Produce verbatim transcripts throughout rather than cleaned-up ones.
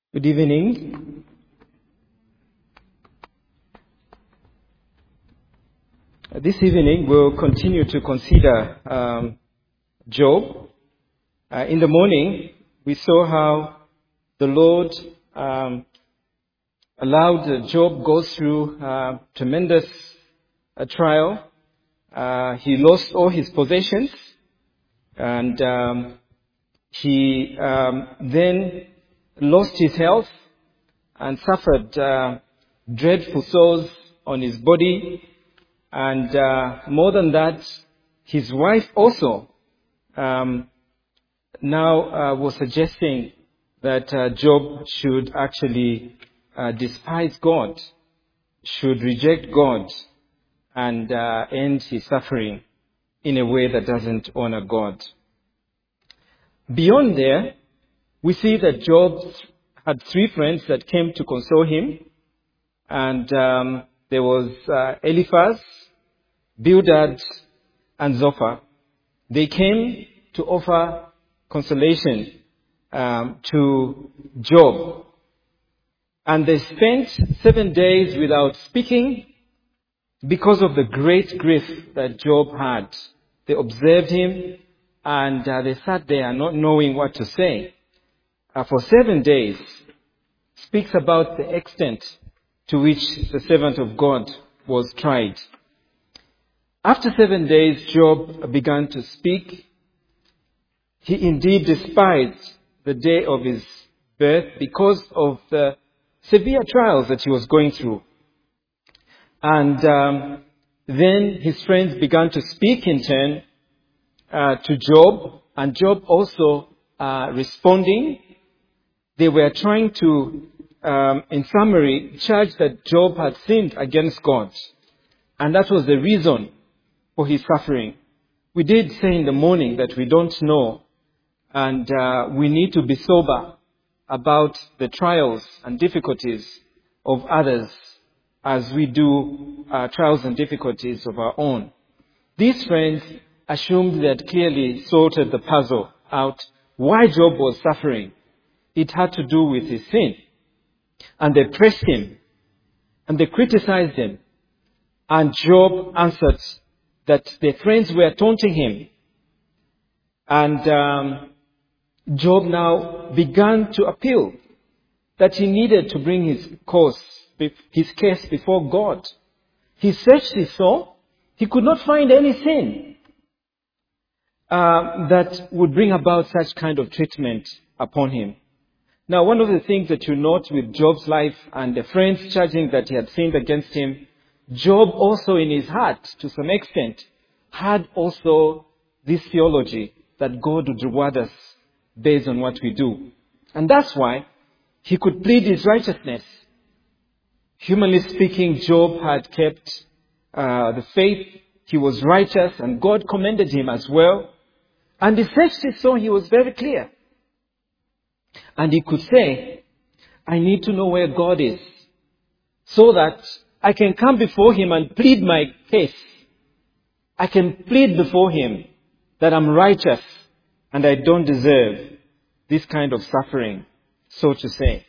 Good evening. This evening we'll continue to consider um, Job. Uh, in the morning we saw how the Lord um, allowed Job go through uh, tremendous uh, trial. Uh, he lost all his possessions, and um, he um, then lost his health and suffered uh, dreadful sores on his body. And uh, more than that, his wife also um, now uh, was suggesting that uh, Job should actually uh, despise God, should reject God, and uh, end his suffering in a way that doesn't honor God. Beyond there, we see that Job had three friends that came to console him. And um, there was uh, Eliphaz, Bildad, and Zophar. They came to offer consolation um, to Job. And they spent seven days without speaking because of the great grief that Job had. They observed him, and uh, they sat there not knowing what to say. Uh, for seven days speaks about the extent to which the servant of God was tried. After seven days, Job began to speak. He indeed despised the day of his birth because of the severe trials that he was going through. And um, then his friends began to speak in turn uh, to Job, and Job also uh, responding. They were trying to, um, in summary, charge that Job had sinned against God. And that was the reason for his suffering. We did say in the morning that we don't know, and uh, we need to be sober about the trials and difficulties of others as we do uh, trials and difficulties of our own. These friends assumed they had clearly sorted the puzzle out why Job was suffering. It had to do with his sin. And they pressed him, and they criticized him. And Job answered that their friends were taunting him. And um, Job now began to appeal that he needed to bring his cause, his case before God. He searched his soul. He could not find any sin uh, that would bring about such kind of treatment upon him. Now, one of the things that you note with Job's life and the friends charging that he had sinned against him, Job also in his heart, to some extent, had also this theology that God would reward us based on what we do. And that's why he could plead his righteousness. Humanly speaking, Job had kept uh, the faith. He was righteous, and God commended him as well. And he searched his soul. He was very clear. And he could say, I need to know where God is so that I can come before him and plead my case. I can plead before him that I'm righteous and I don't deserve this kind of suffering, so to say.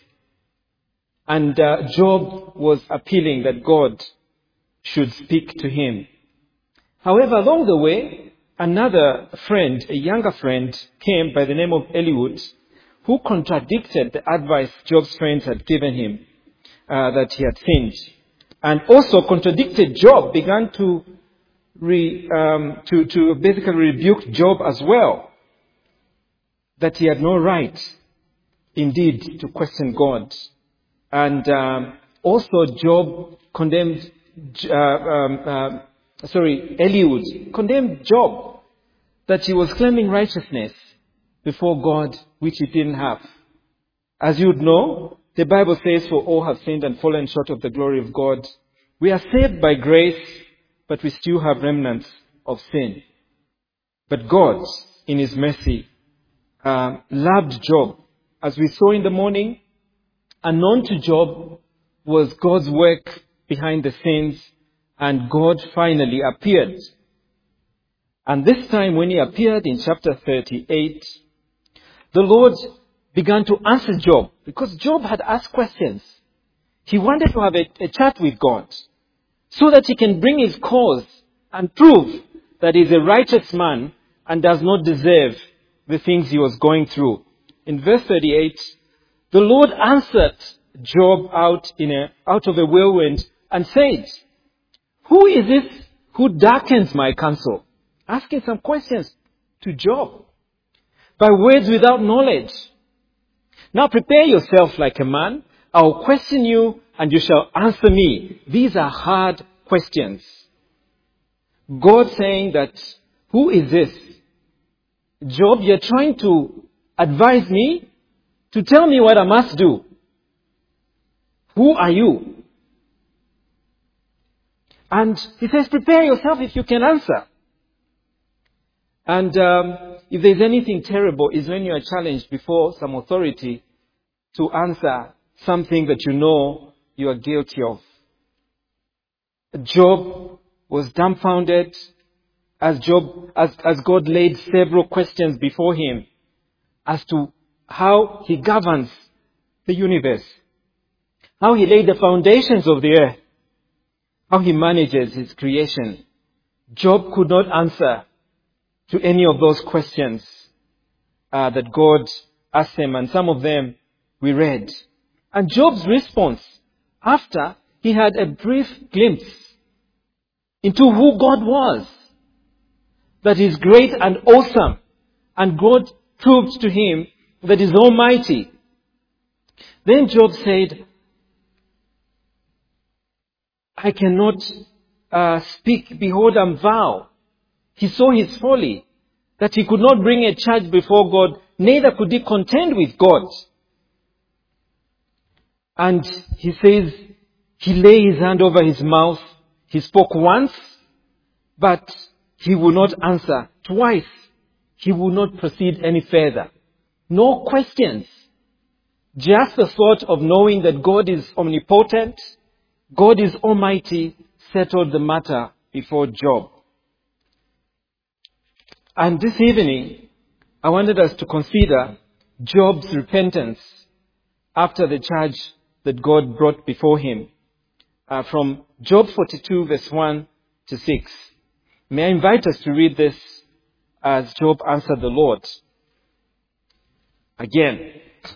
And uh, Job was appealing that God should speak to him. However, along the way, another friend, a younger friend, came by the name of Eliud, who contradicted the advice Job's friends had given him, uh, that he had sinned. And also contradicted Job, began to, re, um, to, to basically rebuke Job as well, that he had no right, indeed, to question God. And um, also Job condemned, uh, um, uh, sorry, Eliud condemned Job, that he was claiming righteousness before God, which he didn't have. As you would know, the Bible says, for all have sinned and fallen short of the glory of God. We are saved by grace, but we still have remnants of sin. But God, in his mercy, uh, loved Job. As we saw in the morning, unknown to Job was God's work behind the scenes, and God finally appeared. And this time when he appeared in chapter thirty-eight, the Lord began to answer Job, because Job had asked questions. He wanted to have a, a chat with God so that he can bring his cause and prove that he is a righteous man and does not deserve the things he was going through. In verse thirty-eight, the Lord answered Job out in a, out of a whirlwind and said, "Who is this who darkens my counsel?" Asking some questions to Job by words without knowledge. "Now prepare yourself like a man. I will question you and you shall answer me." These are hard questions. God saying that, who is this? Job, you're trying to advise me, to tell me what I must do. Who are you? And he says, prepare yourself if you can answer. And um, if there's anything terrible, is when you are challenged before some authority to answer something that you know you are guilty of. Job was dumbfounded as Job, as, as God laid several questions before him as to how he governs the universe, how he laid the foundations of the earth, how he manages his creation. Job could not answer to any of those questions uh, that God asked him, and some of them we read. And Job's response, after he had a brief glimpse into who God was, that He is great and awesome, and God proved to him that He is almighty. Then Job said, I cannot uh, speak, behold, I'm vow. He saw his folly, that he could not bring a charge before God, neither could he contend with God. And he says, he lay his hand over his mouth. He spoke once, but he would not answer. Twice, he would not proceed any further. No questions. Just the thought of knowing that God is omnipotent, God is almighty, settled the matter before Job. And this evening, I wanted us to consider Job's repentance after the charge that God brought before him. Uh, from Job forty-two, verse one to six. May I invite us to read this as Job answered the Lord. Again.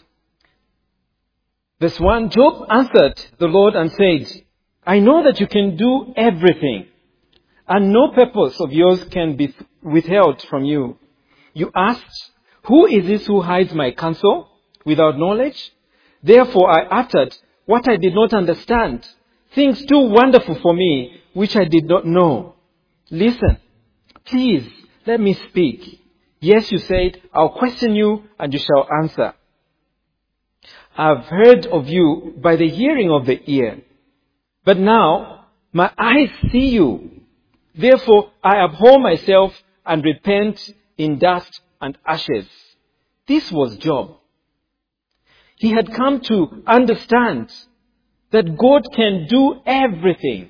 Verse one, Job answered the Lord and said, I know that you can do everything, and no purpose of yours can be withheld from you. You asked, who is this who hides my counsel without knowledge? Therefore I uttered what I did not understand, things too wonderful for me, which I did not know. Listen, please, let me speak. Yes, you said, I'll question you and you shall answer. I've heard of you by the hearing of the ear, but now my eyes see you. Therefore I abhor myself and repent in dust and ashes. This was Job. He had come to understand that God can do everything.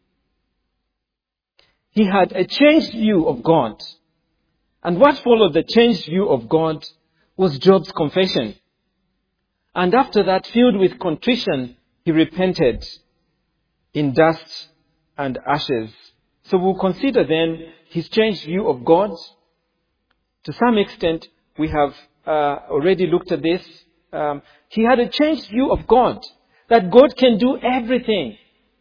He had a changed view of God. And what followed the changed view of God was Job's confession. And after that, filled with contrition, he repented in dust and ashes. So we'll consider then his changed view of God. To some extent, we have uh, already looked at this. Um, he had a changed view of God, that God can do everything.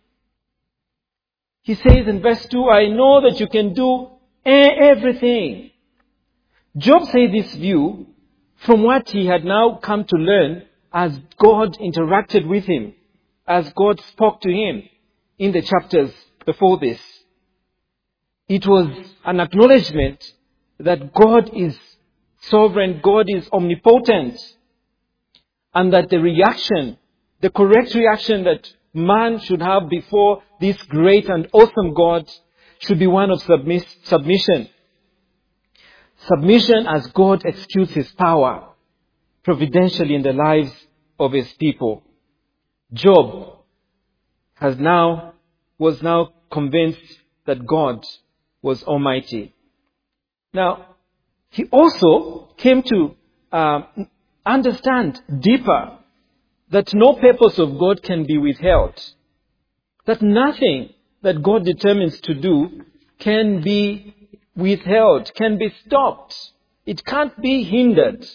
He says in verse two, I know that you can do everything. Job said this view from what he had now come to learn as God interacted with him, as God spoke to him in the chapters before this. It was an acknowledgement that God is sovereign, God is omnipotent, and that the reaction, the correct reaction that man should have before this great and awesome God should be one of submiss- submission. Submission as God executes his power providentially in the lives of his people. Job has now, was now convinced that God was almighty. Now, he also came to uh, understand deeper that no purpose of God can be withheld. That nothing that God determines to do can be withheld, can be stopped. It can't be hindered.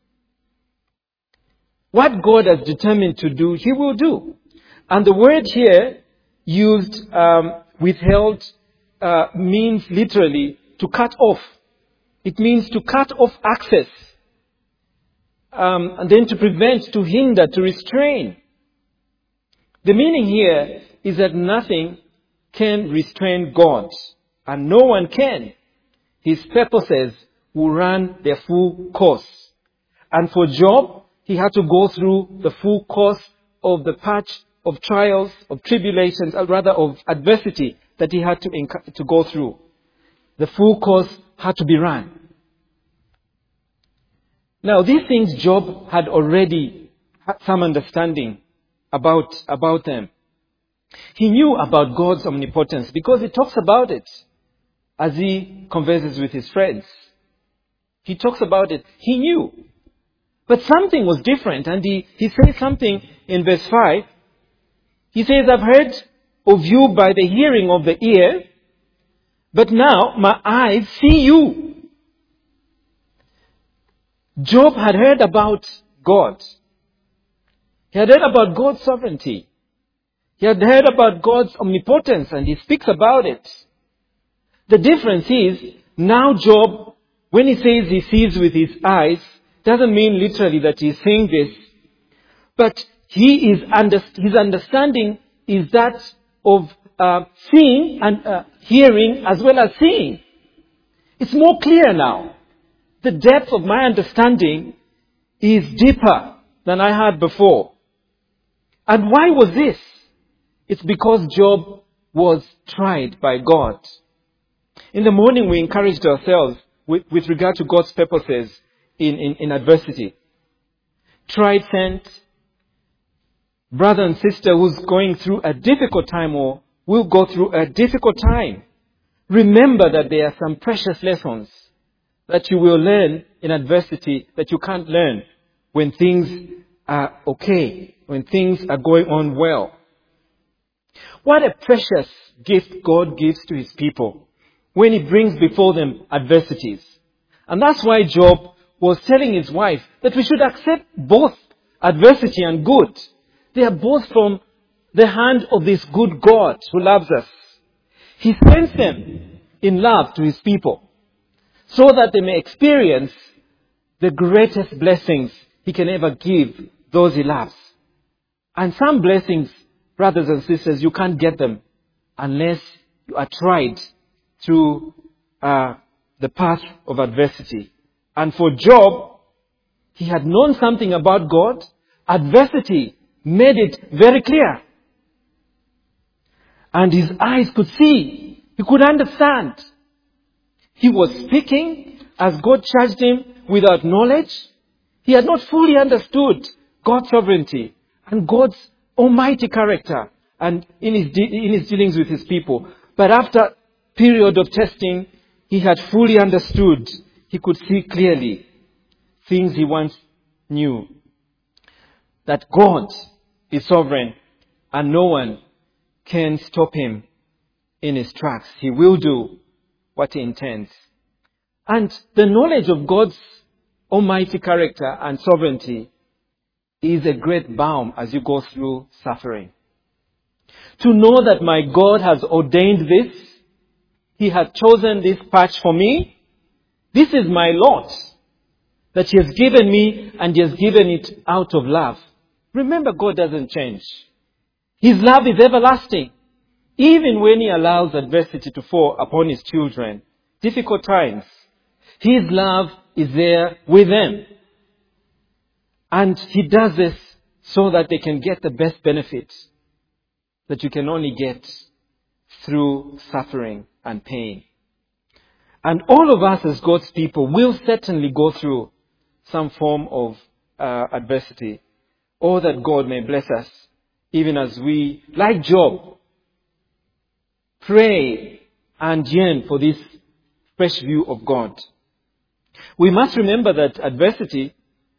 What God has determined to do, He will do. And the word here used, um, withheld, uh, means literally to cut off. It means to cut off access. Um, and then to prevent, to hinder, to restrain. The meaning here is that nothing can restrain God. And no one can. His purposes will run their full course. And for Job, he had to go through the full course of the patch of trials, of tribulations, or rather of adversity that he had to, inc- to go through. The full course had to be run. Now, these things Job had already had some understanding about, about them. He knew about God's omnipotence because he talks about it as he converses with his friends. He talks about it. He knew. But something was different, and he, he says something in verse five. He says, I've heard of you by the hearing of the ear, but now my eyes see you. Job had heard about God. He had heard about God's sovereignty. He had heard about God's omnipotence, and he speaks about it. The difference is, now Job, when he says he sees with his eyes, doesn't mean literally that he's saying this, but he is under, his understanding is that of uh, seeing and uh, hearing as well as seeing. It's more clear now. The depth of my understanding is deeper than I had before. And why was this? It's because Job was tried by God. In the morning we encouraged ourselves with, with regard to God's purposes in, in, in adversity. Tried, sent, brother and sister who's going through a difficult time or will go through a difficult time. Remember that there are some precious lessons that you will learn in adversity that you can't learn when things are okay, when things are going on well. What a precious gift God gives to His people when He brings before them adversities. And that's why Job was telling his wife that we should accept both adversity and good. They are both from the hand of this good God who loves us. He sends them in love to His people, so that they may experience the greatest blessings He can ever give those He loves. And some blessings, brothers and sisters, you can't get them unless you are tried through uh, the path of adversity. And for Job, he had known something about God. Adversity made it very clear. And his eyes could see. He could understand. He was speaking as God charged him without knowledge. He had not fully understood God's sovereignty and God's almighty character and in his, de- in his dealings with His people. But after a period of testing, he had fully understood. He could see clearly things he once knew. That God is sovereign and no one can stop Him in His tracks. He will do what He intends. And the knowledge of God's almighty character and sovereignty is a great balm as you go through suffering. To know that my God has ordained this, He has chosen this patch for me, this is my lot that He has given me, and He has given it out of love. Remember, God doesn't change. His love is everlasting. Even when He allows adversity to fall upon His children, difficult times, His love is there with them. And He does this so that they can get the best benefits that you can only get through suffering and pain. And all of us as God's people will certainly go through some form of uh, adversity. Oh, that God may bless us, even as we, like Job, pray and yearn for this fresh view of God. We must remember that adversity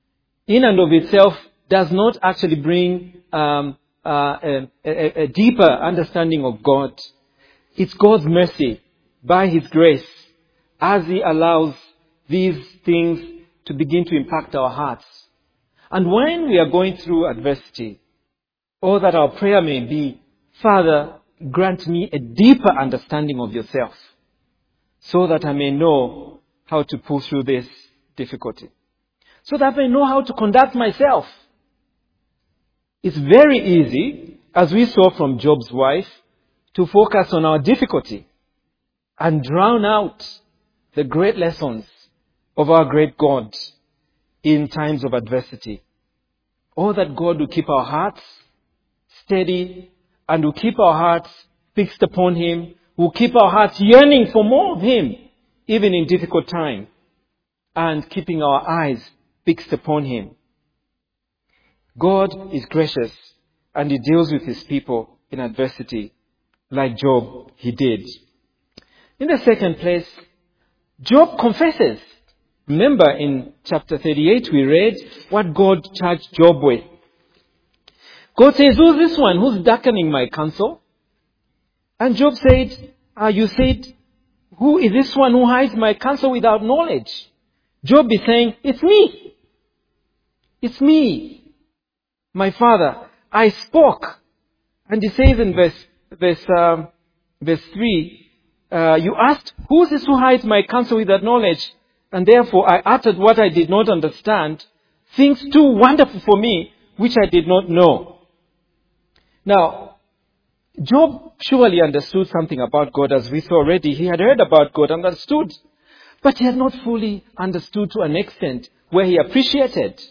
in and of itself does not actually bring um, uh, a, a, a deeper understanding of God. It's God's mercy by His grace as He allows these things to begin to impact our hearts. And when we are going through adversity, or that our prayer may be, Father, grant me a deeper understanding of yourself so that I may know how to pull through this difficulty. So that I may know how to conduct myself. It's very easy, as we saw from Job's wife, to focus on our difficulty and drown out the great lessons of our great God in times of adversity. Or that God will keep our hearts steady and will keep our hearts fixed upon Him, will keep our hearts yearning for more of Him, even in difficult time, and keeping our eyes fixed upon Him. God is gracious and He deals with His people in adversity, like Job, He did. In the second place, Job confesses. Remember in chapter thirty-eight we read what God charged Job with. God says, who's this one who's darkening my counsel? And Job said, uh, you said, who is this one who hides my counsel without knowledge? Job is saying, it's me. It's me. My father, I spoke. And he says in verse, verse, um, verse three, uh, you asked, who is this who hides my counsel without knowledge? And therefore I uttered what I did not understand, things too wonderful for me, which I did not know. Now, Job surely understood something about God, as we saw already. He had heard about God, understood. But he had not fully understood to an extent where he appreciated.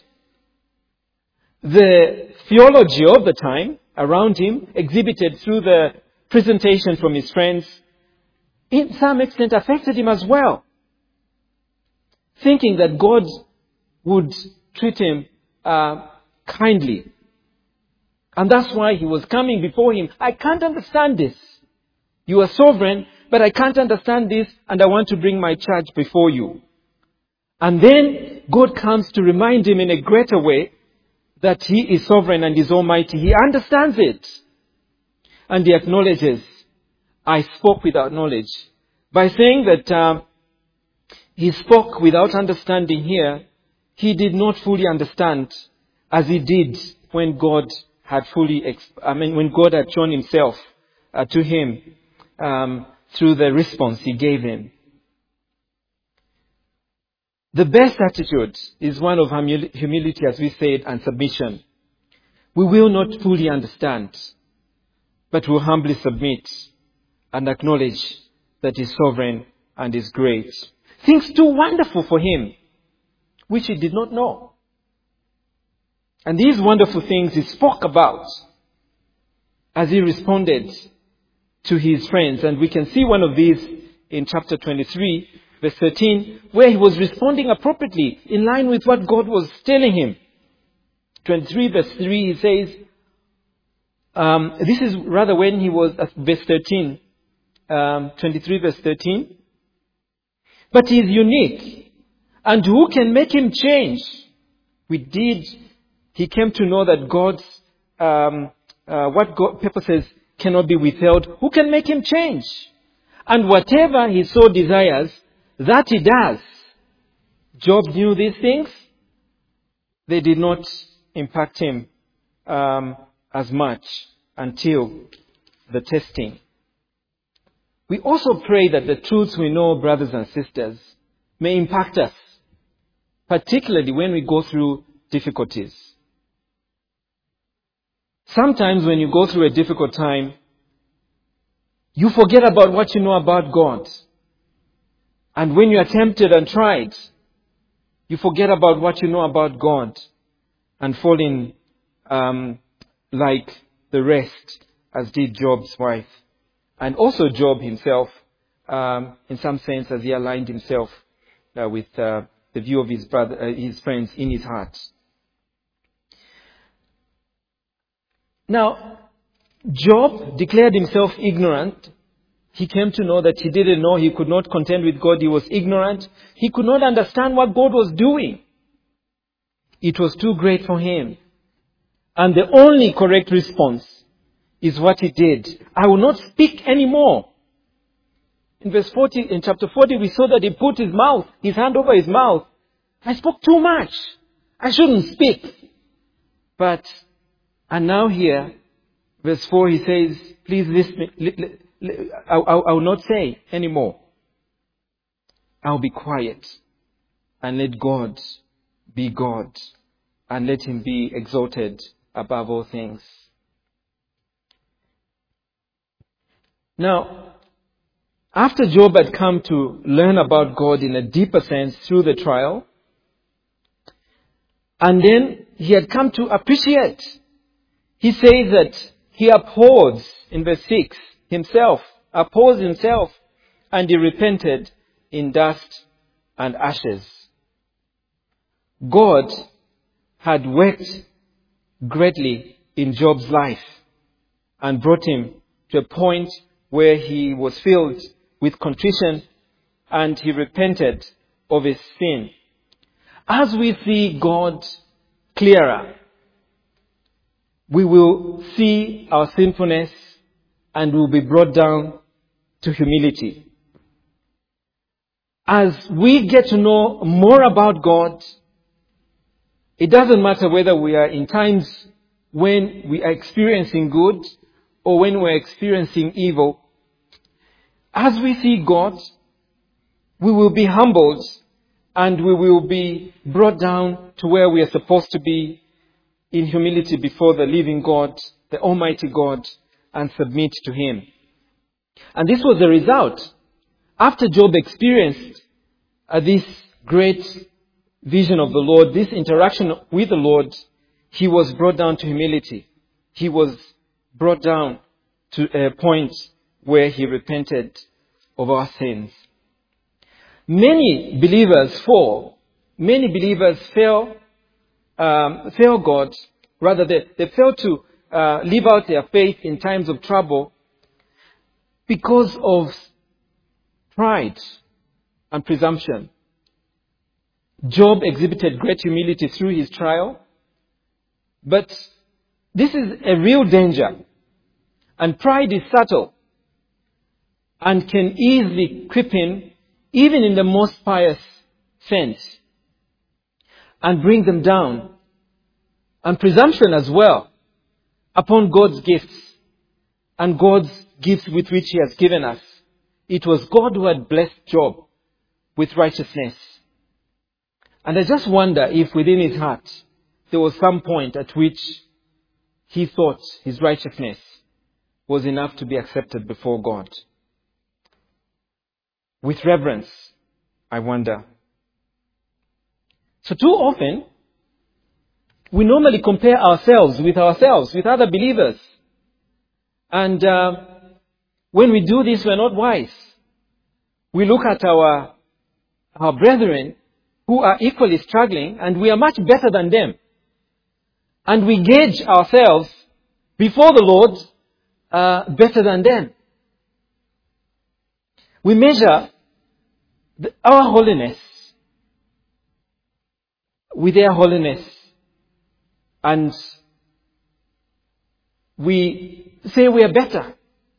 The theology of the time around him, exhibited through the presentation from his friends, in some extent affected him as well. Thinking that God would treat him uh, kindly. And that's why he was coming before him. I can't understand this. You are sovereign, but I can't understand this, and I want to bring my charge before you. And then God comes to remind him in a greater way that He is sovereign and is almighty. He understands it. And he acknowledges, I spoke without knowledge. By saying that uh, he spoke without understanding here, he did not fully understand as he did when God had fully, exp- I mean, when God had shown Himself uh, to him um, through the response He gave him. The best attitude is one of humil- humility, as we said, and submission. We will not fully understand, but will humbly submit and acknowledge that He is sovereign and is great. Things too wonderful for him, which he did not know. And these wonderful things he spoke about as he responded to his friends. And we can see one of these in chapter twenty-three, verse thirteen, where he was responding appropriately in line with what God was telling him. twenty-three, verse three, he says, um, this is rather when he was at verse thirteen, um, twenty-three, verse thirteen. But he is unique, and who can make him change? We did, he came to know that God's, um, uh, what God purposes cannot be withheld. Who can make him change? And whatever he so desires, that he does. Job knew these things. They did not impact him um, as much until the testing. We also pray that the truths we know, brothers and sisters, may impact us, particularly when we go through difficulties. Sometimes when you go through a difficult time, you forget about what you know about God. And when you are tempted and tried, you forget about what you know about God and fall in um, like the rest, as did Job's wife. And also Job himself, um, in some sense, as he aligned himself uh, with uh, the view of his brother, uh, his friends in his heart. Now, Job declared himself ignorant. He came to know that he didn't know. He could not contend with God. He was ignorant. He could not understand what God was doing. It was too great for him. And the only correct response is what he did. I will not speak anymore. In verse forty, in chapter forty, we saw that he put his mouth, his hand over his mouth. I spoke too much. I shouldn't speak. But, and now here, verse four, he says, please listen, I, I, I will not say anymore. I'll be quiet and let God be God and let him be exalted above all things. Now, after Job had come to learn about God in a deeper sense through the trial, and then he had come to appreciate, he says that he abhors, in verse six, himself, abhors himself, and he repented in dust and ashes. God had worked greatly in Job's life and brought him to a point where he was filled with contrition and he repented of his sin. As we see God clearer, we will see our sinfulness and will be brought down to humility. As we get to know more about God, it doesn't matter whether we are in times when we are experiencing good or when we're experiencing evil. As we see God, we will be humbled and we will be brought down to where we are supposed to be in humility before the living God, the Almighty God, and submit to Him. And this was the result. After Job experienced uh, this great vision of the Lord, this interaction with the Lord, he was brought down to humility. He was brought down to a point where he repented of our sins. Many believers fall. Many believers fail, um, fail God. Rather, they, they fail to uh, live out their faith in times of trouble because of pride and presumption. Job exhibited great humility through his trial, but this is a real danger. And pride is subtle and can easily creep in, even in the most pious sense, and bring them down. And presumption as well upon God's gifts and God's gifts with which He has given us. It was God who had blessed Job with righteousness. And I just wonder if within his heart there was some point at which he thought his righteousness was enough to be accepted before God. With reverence, I wonder. So too often, we normally compare ourselves with ourselves, with other believers. And uh, when we do this, we're not wise. We look at our, our brethren who are equally struggling, and we are much better than them. And we gauge ourselves before the Lord uh, better than them. We measure the, our holiness with their holiness. And we say we are better.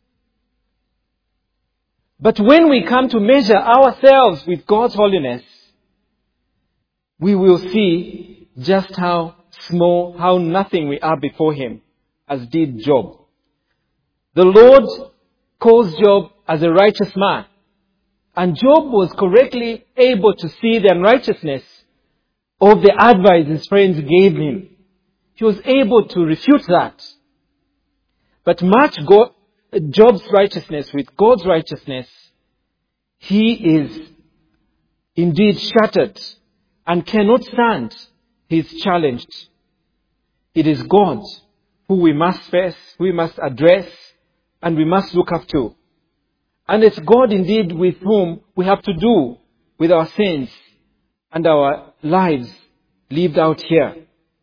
But when we come to measure ourselves with God's holiness, we will see just how small, how nothing we are before Him, as did Job. The Lord calls Job as a righteous man. And Job was correctly able to see the unrighteousness of the advice his friends gave him. He was able to refute that. But match God, Job's righteousness with God's righteousness, he is indeed shattered and cannot stand. He is challenged. It is God who we must face, we must address, and we must look up to. And it's God indeed with whom we have to do with our sins and our lives lived out here.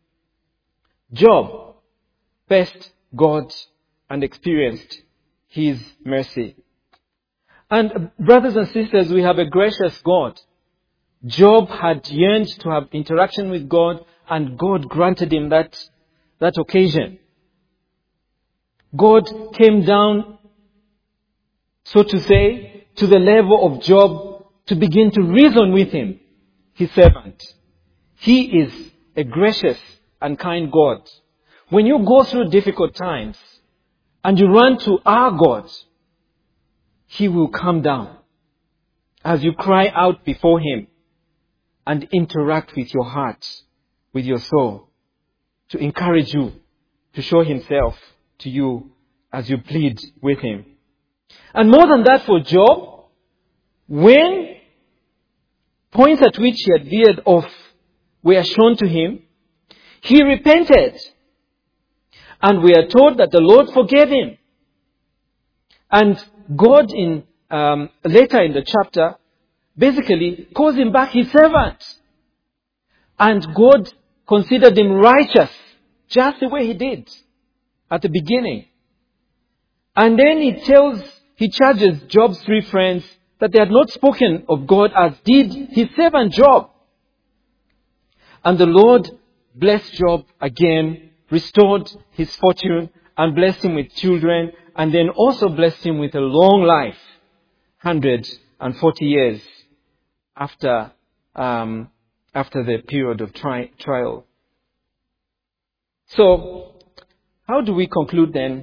Job faced God and experienced His mercy. And brothers and sisters, we have a gracious God. Job had yearned to have interaction with God and God granted him that, that occasion. God came down, so to say, to the level of Job to begin to reason with him, his servant. He is a gracious and kind God. When you go through difficult times and you run to our God, He will come down as you cry out before Him and interact with your heart, with your soul, to encourage you, to show Himself to you as you plead with Him. And more than that for Job, when points at which he had veered off were shown to him, he repented. And we are told that the Lord forgave him. And God, in um, later in the chapter, basically calls him back his servant. And God considered him righteous, just the way He did at the beginning. And then He tells, He charges Job's three friends that they had not spoken of God as did His servant Job. And the Lord blessed Job again, restored his fortune, and blessed him with children, and then also blessed him with a long life, one hundred forty years after um, after the period of tri- trial. So, how do we conclude then?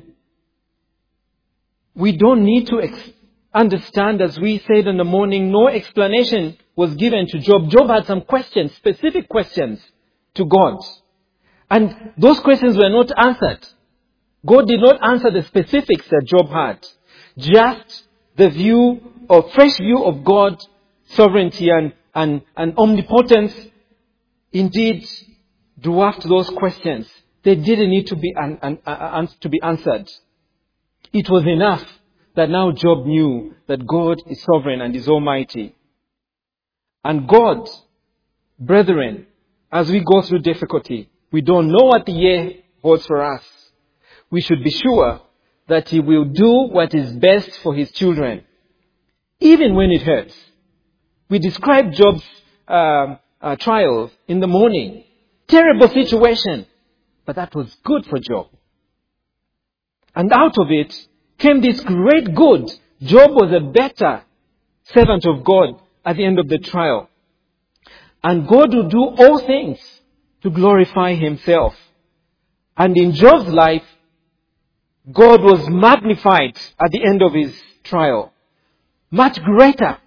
We don't need to ex- understand, as we said in the morning, no explanation was given to Job. Job had some questions, specific questions to God. And those questions were not answered. God did not answer the specifics that Job had. Just the view, or fresh view of God's sovereignty and, and, and omnipotence indeed dwarfed those questions. They didn't need to be, un, un, un, to be answered. It was enough that now Job knew that God is sovereign and is almighty. And God, brethren, as we go through difficulty, we don't know what the year holds for us. We should be sure that He will do what is best for His children, even when it hurts. We described Job's uh, uh, trials in the morning. Terrible situation, but that was good for Job. And out of it came this great good. Job was a better servant of God at the end of the trial. And God will do all things to glorify Himself. And in Job's life, God was magnified at the end of his trial. Much greater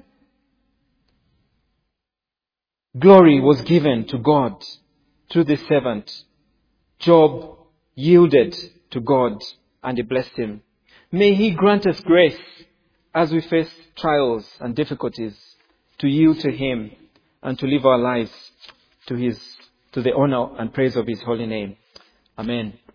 glory was given to God through this servant. Job yielded to God and He blessed him. May He grant us grace as we face trials and difficulties to yield to Him and to live our lives to His, to the honor and praise of His holy name. Amen.